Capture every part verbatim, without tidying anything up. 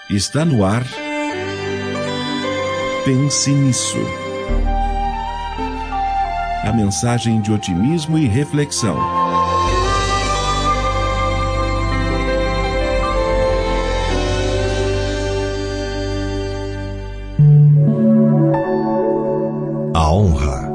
Está no ar. Pense nisso. A mensagem de otimismo e reflexão. A honra.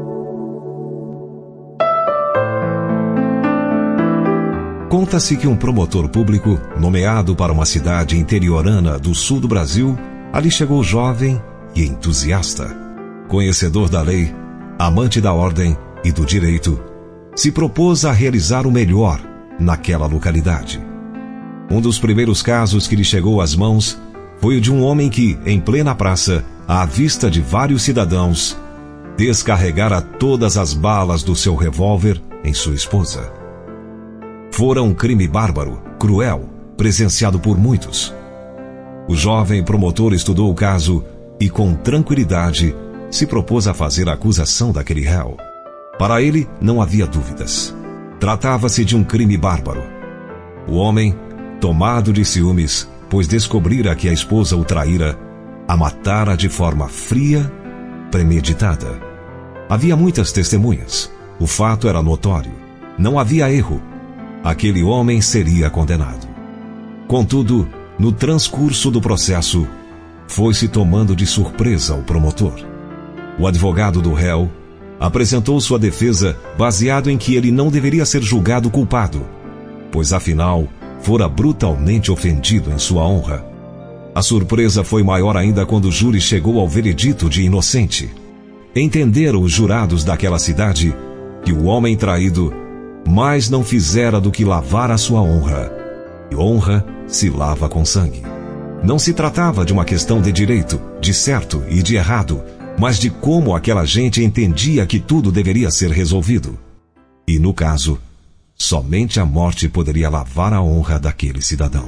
Conta-se que um promotor público, nomeado para uma cidade interiorana do sul do Brasil, ali chegou jovem e entusiasta. Conhecedor da lei, amante da ordem e do direito, se propôs a realizar o melhor naquela localidade. Um dos primeiros casos que lhe chegou às mãos foi o de um homem que, em plena praça, à vista de vários cidadãos, descarregara todas as balas do seu revólver em sua esposa. Fora um crime bárbaro, cruel, presenciado por muitos. O jovem promotor estudou o caso e, com tranquilidade, se propôs a fazer a acusação daquele réu. Para ele, não havia dúvidas. Tratava-se de um crime bárbaro. O homem, tomado de ciúmes, pois descobrira que a esposa o traíra, a matara de forma fria, premeditada. Havia muitas testemunhas. O fato era notório. Não havia erro. Aquele homem seria condenado. Contudo, no transcurso do processo, foi-se tomando de surpresa o promotor. O advogado do réu apresentou sua defesa baseado em que ele não deveria ser julgado culpado, pois afinal fora brutalmente ofendido em sua honra. A surpresa foi maior ainda quando o júri chegou ao veredito de inocente. Entenderam os jurados daquela cidade que o homem traído mais não fizera do que lavar a sua honra. E honra se lava com sangue. Não se tratava de uma questão de direito, de certo e de errado, mas de como aquela gente entendia que tudo deveria ser resolvido. E, no caso, somente a morte poderia lavar a honra daquele cidadão.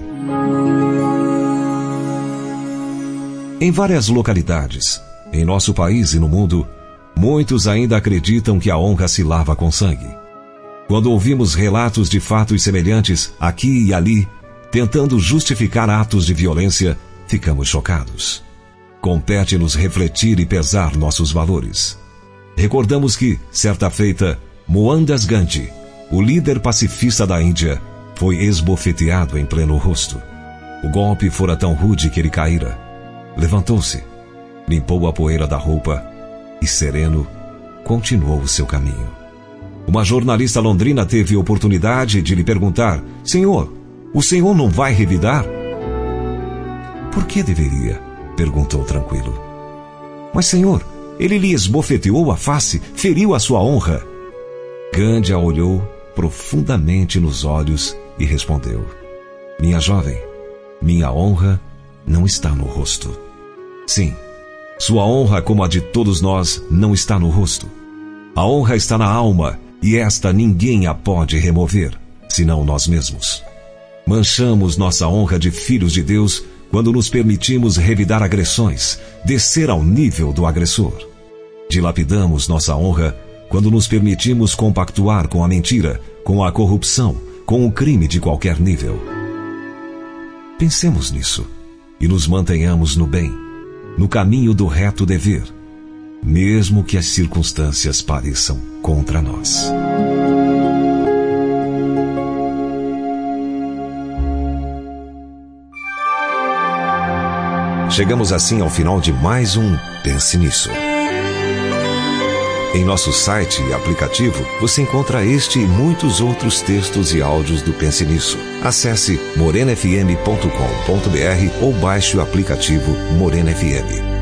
Em várias localidades, em nosso país e no mundo, muitos ainda acreditam que a honra se lava com sangue. Quando ouvimos relatos de fatos semelhantes aqui e ali, tentando justificar atos de violência, ficamos chocados. Compete-nos refletir e pesar nossos valores. Recordamos que, certa feita, Mohandas Gandhi, o líder pacifista da Índia, foi esbofeteado em pleno rosto. O golpe fora tão rude que ele caíra. Levantou-se, limpou a poeira da roupa e, sereno, continuou o seu caminho. Uma jornalista londrina teve a oportunidade de lhe perguntar: Senhor, o senhor não vai revidar? Por que deveria? Perguntou tranquilo. Mas, senhor, ele lhe esbofeteou a face, feriu a sua honra. Gandhi a olhou profundamente nos olhos e respondeu: Minha jovem, minha honra não está no rosto. Sim, sua honra, como a de todos nós, não está no rosto. A honra está na alma, e esta ninguém a pode remover, senão nós mesmos. Manchamos nossa honra de filhos de Deus quando nos permitimos revidar agressões, descer ao nível do agressor. Dilapidamos nossa honra quando nos permitimos compactuar com a mentira, com a corrupção, com o crime de qualquer nível. Pensemos nisso e nos mantenhamos no bem, no caminho do reto dever, mesmo que as circunstâncias pareçam contra nós. Chegamos assim ao final de mais um Pense Nisso. Em nosso site e aplicativo, você encontra este e muitos outros textos e áudios do Pense Nisso. Acesse morena f m ponto com ponto b r ou baixe o aplicativo Morena F M.